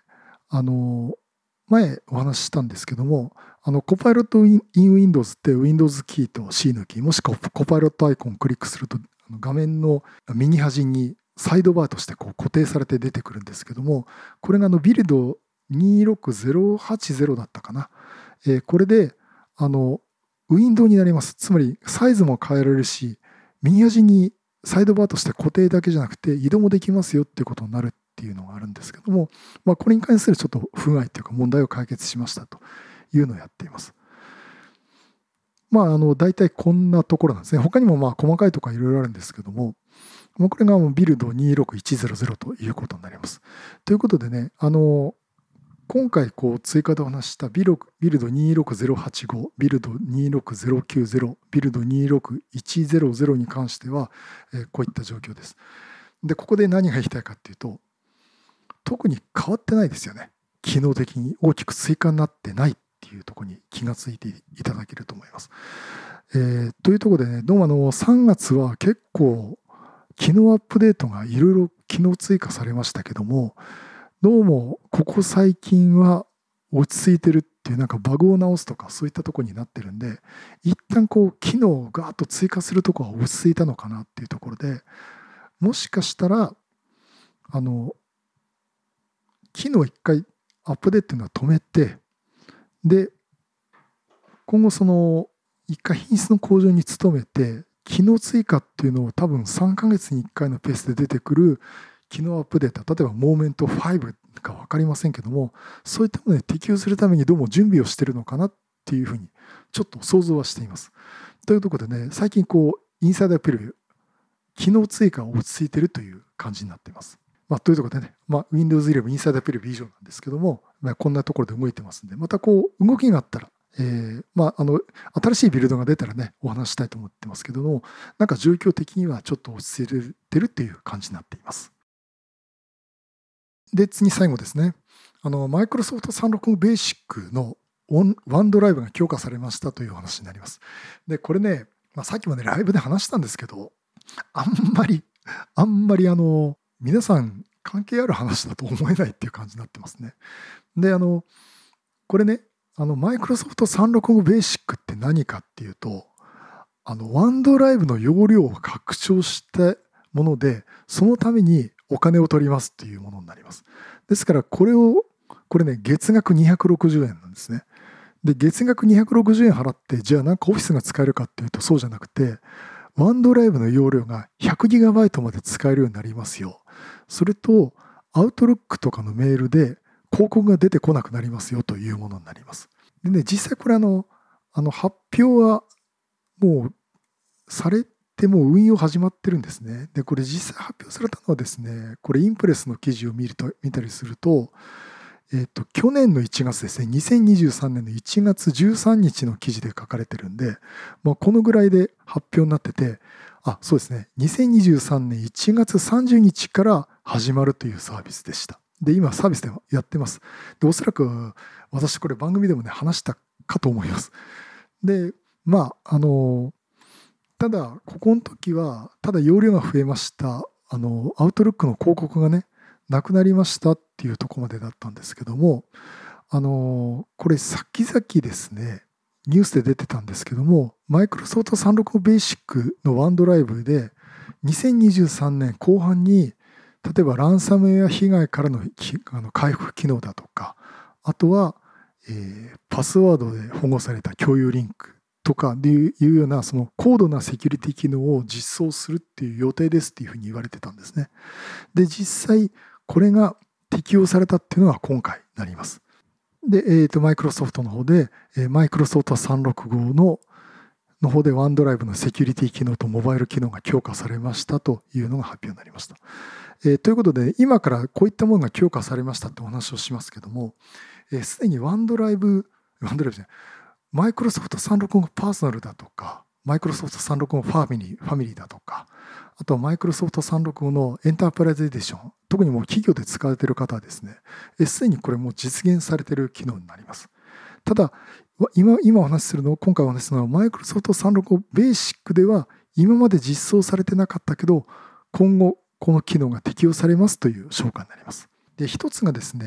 [SPEAKER 1] あの前お話ししたんですけども、あの Copilot in Windows って Windows キーと C のキー、もしくは Copilot アイコンをクリックすると画面の右端にサイドバーとしてこう固定されて出てくるんですけども、これがあのビルドにろくゼロはちゼロだったかな、えー、これであのウィンドウになります。つまりサイズも変えられるし、右端にサイドバーとして固定だけじゃなくて移動もできますよっていうことになるっていうのがあるんですけども、まあ、これに関するちょっと不具合というか問題を解決しましたというのをやっています。まあ、あの大体こんなところなんですね。他にもまあ細かいところはいろいろあるんですけども、これがビルドにろくいちゼロゼロということになります。ということでね、あの今回こう追加でお話したビルドにろくゼロはちご、ビルドにろくゼロきゅうゼロ、ビルドにろくいちゼロゼロに関しては、えこういった状況です。で、ここで何が言いたいかっていうと、特に変わってないですよね。機能的に大きく追加になってないっていうところに気がついていただけると思います。えー、というところでね、どうもあのさんがつは結構機能アップデートがいろいろ機能追加されましたけども、どうもここ最近は落ち着いてるっていう、なんかバグを直すとかそういったところになってるんで、一旦こう機能をガーッと追加するところは落ち着いたのかなっていうところで、もしかしたらあの機能を一回アップデートっていうのは止めて、で今後その一回品質の向上に努めて機能追加っていうのを多分さんかげつにいっかいのペースで出てくる機能アップデート、例えばモーメントファイブか分かりませんけども、そういったものに適用するためにどうも準備をしているのかなっていうふうにちょっと想像はしています。というところでね、最近こうインサイダープレビュー機能追加が落ち着いているという感じになっています。まあ、というところでね、まあ、Windows イレブンインサイダープレビュー以上なんですけども、まあ、こんなところで動いてますんで、またこう動きがあったら、えーまあ、あの新しいビルドが出たらねお話したいと思ってますけども、なんか状況的にはちょっと落ち着いてるっていう感じになっています。で次最後ですね、あのマイクロソフトさんろくごベーシックのワンドライブが強化されましたというお話になります。でこれね、まあ、さっきもねライブで話したんですけど、あんまりあんまりあの皆さん関係ある話だと思えないっていう感じになってますね。であのこれね、あのマイクロソフトさんろくごベーシックって何かっていうと、あのワンドライブの容量を拡張したもので、そのためにお金を取りますっていうものになります。ですからこれをこれね月額にひゃくろくじゅうえんなんですね。で月額にひゃくろくじゅうえん払って、じゃあなんかオフィスが使えるかっていうとそうじゃなくて、ワンドライブの容量が ひゃくギガバイト まで使えるようになりますよ。それとアウトルックとかのメールで広告が出てこなくなりますよというものになります。でね、実際これあのあの発表はもうされてもう運用始まってるんですね。でこれ実際発表されたのはですね、これインプレスの記事を見ると見たりすると、えっと去年のいちがつですね、にせんにじゅうさんねんのいちがつじゅうさんにちの記事で書かれてるんで、まあ、このぐらいで発表になってて、あ、そうですね、にせんにじゅうさんねんいちがつさんじゅうにちから始まるというサービスでした。で今サービスでやってます。でおそらく私これ番組でもね話したかと思います。でまああのただここの時はただ容量が増えました、あのアウトルックの広告がねなくなりましたっていうところまでだったんですけども、あのこれ先々ですねニュースで出てたんですけども、マイクロソフトさんろくごベーシックのワンドライブでにせんにじゅうさんねんこう半に例えばランサムウェア被害からのあの回復機能だとか、あとは、えー、パスワードで保護された共有リンクとかっていうようなその高度なセキュリティ機能を実装するっていう予定ですっていうふうに言われてたんですね。で実際これが適用されたっていうのが今回になります。で、えーと、マイクロソフトの方で、マイクロソフトさんろくごのの方でワンドライブのセキュリティ機能とモバイル機能が強化されましたというのが発表になりました。えー、ということで、今からこういったものが強化されましたってお話をしますけども、す、えー、で、にワンドライブ、ワンドライブじゃない、マイクロソフトさんろくごパーソナルだとか、マイクロソフトさんろくごファミリー、ファミリーだとか、あとはマイクロソフトさんろくごのエンタープライズエディション、特にもう企業で使われている方はですね、すでにこれもう実現されている機能になります。ただ、今、今お話しするの、今回お話しするのはマイクロソフトさんろくごベーシックでは今まで実装されてなかったけど、今後この機能が適用されますという紹介になります。で、一つがですね、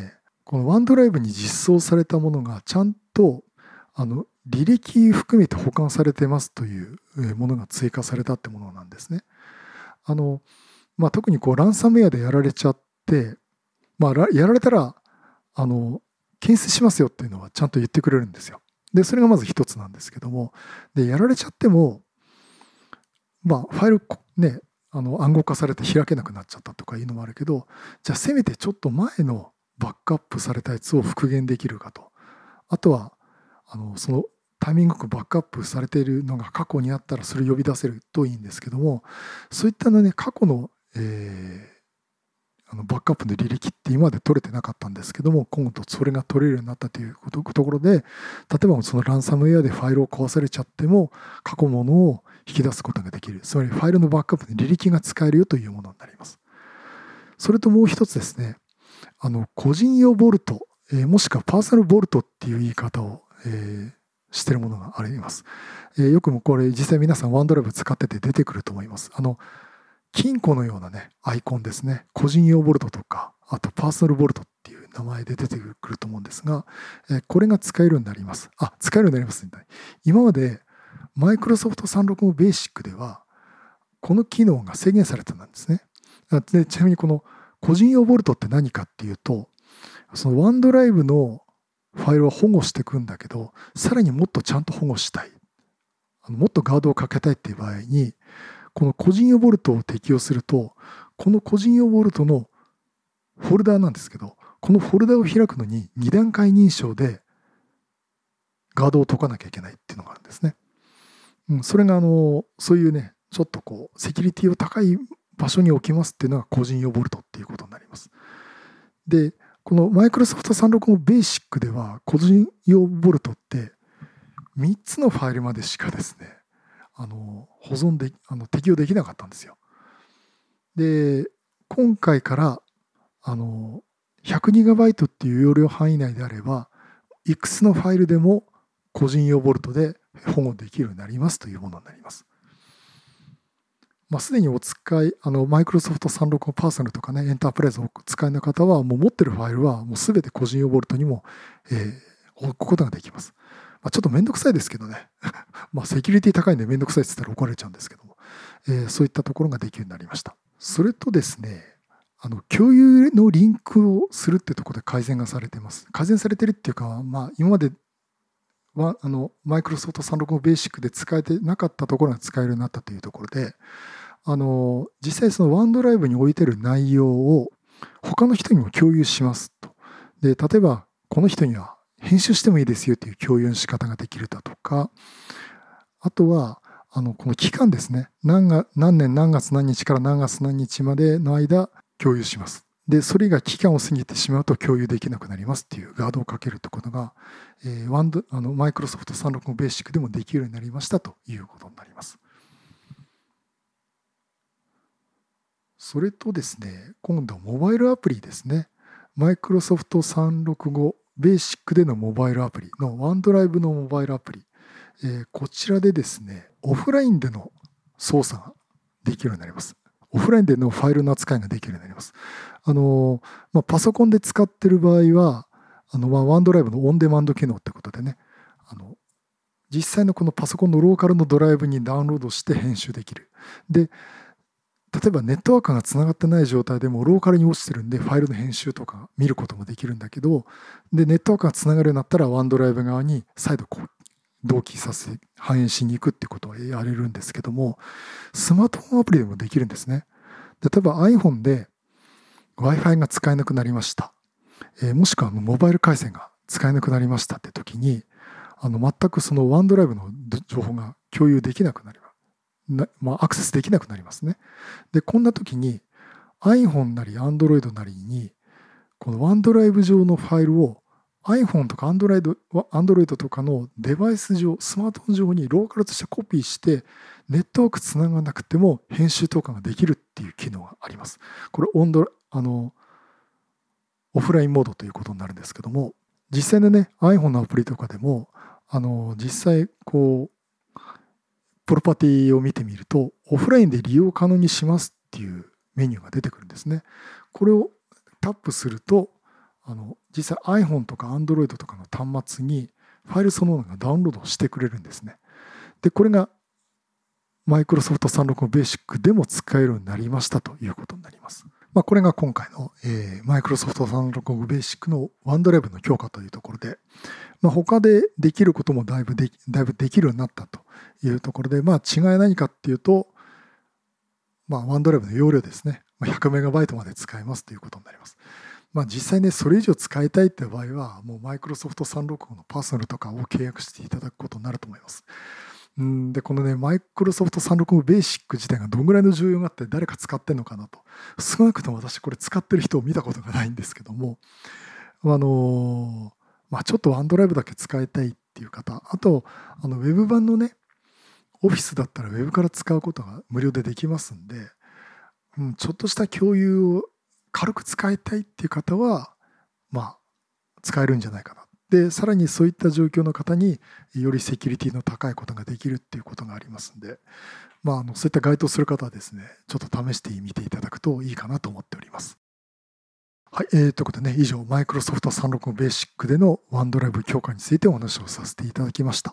[SPEAKER 1] このワンドライブに実装されたものがちゃんとあの履歴含めて保管されてますというものが追加されたってものなんですね。あの、まあ、特にこうランサムウェアでやられちゃって、まあ、やられたらあの検出しますよっていうのはちゃんと言ってくれるんですよ。で、それがまず一つなんですけども、で、やられちゃっても、まあ、ファイルね、あの暗号化されて開けなくなっちゃったとかいうのもあるけど、じゃあせめてちょっと前のバックアップされたやつを復元できるかと。あとは、あのそのタイミングよくバックアップされているのが過去にあったらそれを呼び出せるといいんですけども、そういったのね、過去の、えーあのバックアップの履歴って今まで取れてなかったんですけども、今度それが取れるようになったということところで、例えばそのランサムウェアでファイルを壊されちゃっても過去ものを引き出すことができる。つまりファイルのバックアップで履歴が使えるよというものになります。それともう一つですね、あの個人用ボルト、えー、もしくはパーソナルボルトっていう言い方を、えー、してるものがあります。えー、よくもこれ実際皆さんワンドライブ使ってて出てくると思います。あの金庫のようなね、アイコンですね。個人用ボルトとか、あとパーソナルボルトっていう名前で出てくると思うんですが、えこれが使えるようになります。あ、使えるようになりますね。今までマイクロソフトさんろくごベーシックでは、この機能が制限されてたんですね。で、ちなみにこの個人用ボルトって何かっていうと、そのワンドライブのファイルは保護していくんだけど、さらにもっとちゃんと保護したい。あのもっとガードをかけたいっていう場合に、この個人用ボルトを適用すると、この個人用ボルトのフォルダーなんですけど、このフォルダーを開くのにに段階認証でガードを解かなきゃいけないっていうのがあるんですね。うん、それがあのそういうね、ちょっとこうセキュリティを高い場所に置きますっていうのが個人用ボルトっていうことになります。で、このマイクロソフトさんろくごベーシックでは個人用ボルトってみっつのファイルまでしかですね、あの保存であの適用できなかったんですよ。で、今回からあの ひゃくギガバイト っていう容量範囲内であれば、いくつのファイルでも個人用ボルトで保護できるようになりますというものになります。まあ、すでにお使い、あの、マイクロソフトさんろくごパーソナルとかね、エンタープライズをお使いの方は、もう持ってるファイルはもうすべて個人用ボルトにも、えー、置くことができます。まあ、ちょっとめんどくさいですけどね。まあ、セキュリティ高いんでめんどくさいって言ったら怒られちゃうんですけども、えー、そういったところができるようになりました。それとですね、あの共有のリンクをするってところで改善がされています。改善されてるっていうか、まあ、今まではあのマイクロソフトさんろくごベーシックで使えてなかったところが使えるようになったというところで、あの実際そのワンドライブに置いてる内容を他の人にも共有しますと。で、例えばこの人には編集してもいいですよという共有の仕方ができるだとか、あとはあのこの期間ですね、何が何年何月何日から何月何日までの間共有します。で、それが期間を過ぎてしまうと共有できなくなりますっていうガードをかけるってことが、えー、ワンドあのマイクロソフトさんろくごベーシックでもできるようになりましたということになります。それとですね、今度モバイルアプリですね。マイクロソフトさんろくごベーシックでのモバイルアプリのワンドライブのモバイルアプリ、えー、こちらでですね、オフラインでの操作ができるようになります。オフラインでのファイルの扱いができるようになります。あの、まあ、パソコンで使ってる場合は、あの、まあ、ワンドライブのオンデマンド機能ってことでね、あの、実際のこのパソコンのローカルのドライブにダウンロードして編集できる。で、例えばネットワークがつながってない状態でもローカルに落ちてるんでファイルの編集とか見ることもできるんだけど、で、ネットワークがつながるようになったらワンドライブ側に再度こう同期させ、反映しに行くってことはやれるんですけども、スマートフォンアプリでもできるんですね。例えば iPhone で Wi-Fi が使えなくなりました。えー、もしくはモバイル回線が使えなくなりましたって時に、あの全くそのワンドライブの情報が共有できなくなります。なまあ、アクセスできなくなりますね。で、こんな時に iPhone なり Android なりにこのワンドライブ上のファイルを iPhone とか Android, Android とかのデバイス上、スマートフォン上にローカルとしてコピーしてネットワークつながらなくても編集とかができるっていう機能があります。これオンドあのオフラインモードということになるんですけども、実際のね iPhone のアプリとかでもあの実際こうプロパティを見てみるとオフラインで利用可能にしますっていうメニューが出てくるんですね。これをタップするとあの実際 iPhone とか Android とかの端末にファイルそのものがダウンロードしてくれるんですね。で、これがマイクロソフトさんろくごベーシックでも使えるようになりましたということになります。まあ、これが今回の、えー、マイクロソフトさんろくごベーシックのワンドライブの強化というところで、まあ、他でできることもだいぶでき、だいぶできるようになったというところで、まあ、違いは何かっていうと、まあ、ワンドライブの容量ですね。ひゃくメガバイトまで使えますということになります。まあ、実際ね、それ以上使いたいって場合は、もうマイクロソフトさんろくごのパーソナルとかを契約していただくことになると思います。うんで、このね、マイクロソフトさんろくごベーシック自体がどんぐらいの重要があって誰か使ってんのかなと。少なくとも私これ使ってる人を見たことがないんですけども、あのまあ、ちょっとワンドライブだけ使いたいっていう方、あと、あのウェブ版のね、オフィスだったらウェブから使うことが無料でできますんで、うん、ちょっとした共有を軽く使いたいっていう方は、まあ、使えるんじゃないかな。で、さらにそういった状況の方によりセキュリティの高いことができるっていうことがありますんで、まあ、あのそういった該当する方はですね、ちょっと試してみていただくといいかなと思っております。はい、えー、ということでね、以上、マイクロソフトさんろくごベーシックでのワンドライブ強化についてお話をさせていただきました。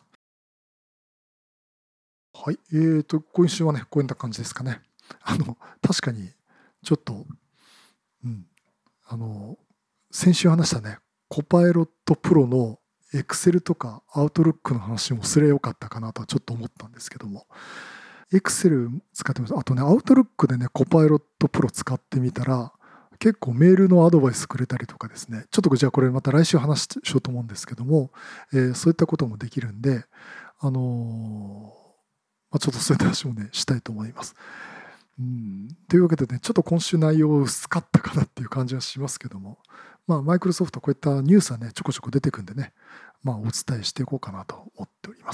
[SPEAKER 1] はい、えーと、今週はね、こういった感じですかね。あの、確かに、ちょっと、うん、あの、先週話したね、コパイロットプロの Excel とか Outlook の話もすればよかったかなとはちょっと思ったんですけども、Excel 使ってます。あとね、Outlook でね、コパイロットプロ使ってみたら、結構メールのアドバイスくれたりとかですね、ちょっとじゃあこれまた来週話しようと思うんですけども、えーそういったこともできるんで、あのーまあ、ちょっとそういった話もね、したいと思います。うん、というわけでね、ちょっと今週内容薄かったかなっていう感じはしますけども、まあ、マイクロソフトこういったニュースはね、ちょこちょこ出てくんでね、まあ、お伝えしていこうかなと思っております。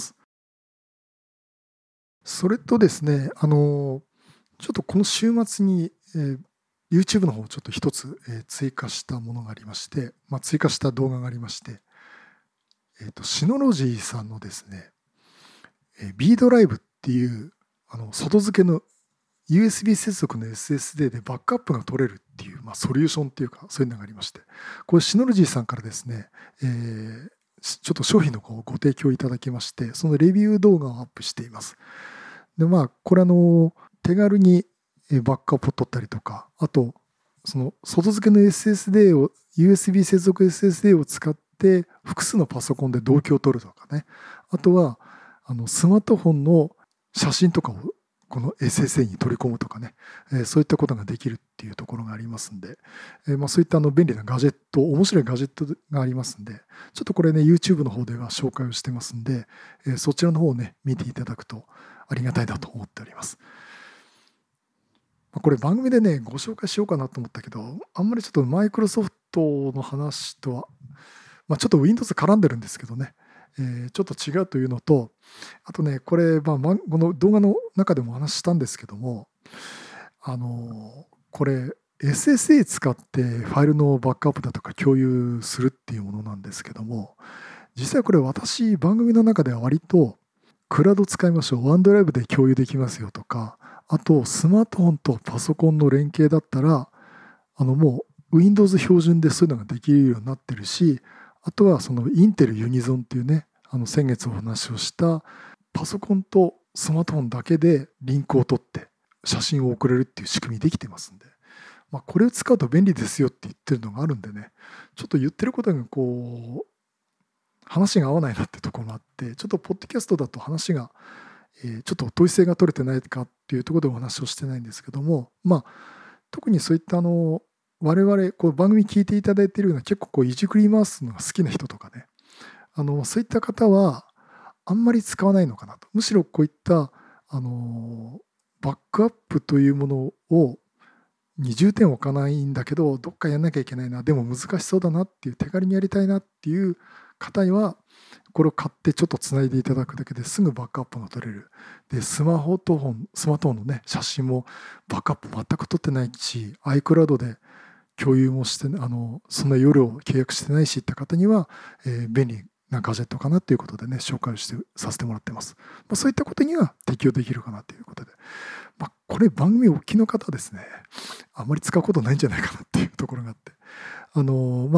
[SPEAKER 1] それとですね、あの、ちょっとこの週末に、えー YouTube の方をちょっと一つ、えー追加したものがありまして、まあ、追加した動画がありまして、えーと、シノロジーさんのですね、えー B ドライブっていうあの外付けの ユーエスビー 接続の エスエスディー でバックアップが取れるっていう、まあ、ソリューションっていうかそういうのがありまして、これシノロジーさんからですね、えーちょっと商品のごご提供いただきまして、そのレビュー動画をアップしています。で、まあ、これあの、手軽にバックアップを取ったりとか、あと、その外付けの エスエスディー を、ユーエスビー 接続 エスエスディー を使って複数のパソコンで同期を取るとかね。あとは、あの、スマートフォンの写真とかをこの エスエスディー に取り込むとかね、えーそういったことができるっていうところがありますんで、えーまあ、そういったあの便利なガジェット、面白いガジェットがありますんで、ちょっとこれね、YouTube の方では紹介をしてますんで、えーそちらの方をね、見ていただくとありがたいなと思っております。まあこれ番組でね、ご紹介しようかなと思ったけど、あんまりちょっとマイクロソフトの話とは、まあ、ちょっと Windows 絡んでるんですけどね、えーちょっと違うというのと、あとね、これ、まあ、まこの動画の中でもお話ししたんですけども、あの、これ、エスエスディー 使ってファイルのバックアップだとか共有するっていうものなんですけども、実際これ私、番組の中では割と、クラウド使いましょう、ワンドライブで共有できますよとか、あと、スマートフォンとパソコンの連携だったら、あのもう Windows 標準でそういうのができるようになってるし、あとはそのインテルユニゾンっていうね、あの先月お話をしたパソコンとスマートフォンだけでリンクを取って写真を送れるっていう仕組みできてますんで、まあ、これを使うと便利ですよって言ってるのがあるんでね、ちょっと言ってることがこう話が合わないなってところがあって、ちょっとポッドキャストだと話が、えーちょっと統一性が取れてないかっていうところでお話をしてないんですけども、まあ特にそういったあの我々こう番組聞いていただいているような結構こういじくり回すのが好きな人とかね、あのそういった方はあんまり使わないのかなと。むしろこういったあのバックアップというものをに重点を置かないんだけどどっかやんなきゃいけないな、でも難しそうだなっていう手軽にやりたいなっていう方にはこれを買ってちょっとつないでいただくだけですぐバックアップが取れる。で、スマホとフォン、スマートフォンのね、写真もバックアップ全く取ってないし、iCloud で共有もして、あの、そんな容量を契約してないしって方には、えー便利なガジェットかなということでね、紹介をしてさせてもらってます。まあ、そういったことには適用できるかなということで。まあ、これ番組お聞きの方ですね、あまり使うことないんじゃないかなっていうところがあって。あの、まあ、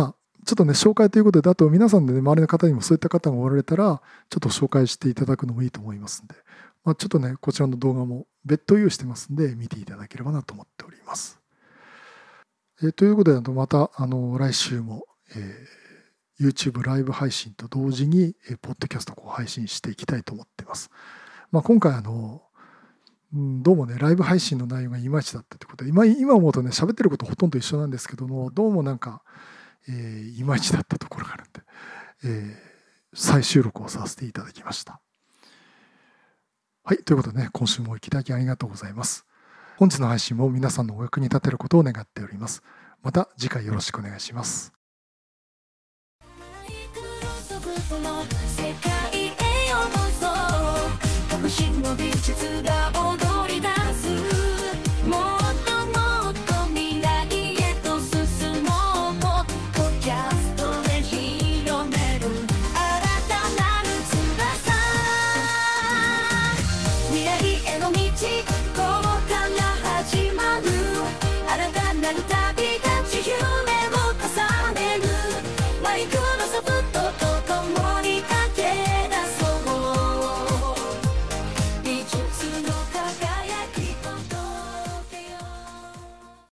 [SPEAKER 1] ちょっとね、紹介ということで、あと皆さんでね、周りの方にもそういった方がおられたら、ちょっと紹介していただくのもいいと思いますんで、まあ、ちょっとね、こちらの動画も別途用意してますんで、見ていただければなと思っております。えー、ということで、また、あの、来週も、えー、YouTube ライブ配信と同時に、えー、ポッドキャストを配信していきたいと思っています。まあ、今回、あの、うん、どうもね、ライブ配信の内容がいまいちだったということで、今、今思うとね、喋ってることほとんど一緒なんですけども、どうもなんか、えー、いまいちだったところがあるんで、えー、再収録をさせていただきました。はい、ということでね、今週もお聞きいただきありがとうございます。本日の配信も皆さんのお役に立てることを願っております。また次回よろしくお願いします。
[SPEAKER 2] ここから始まる新たなる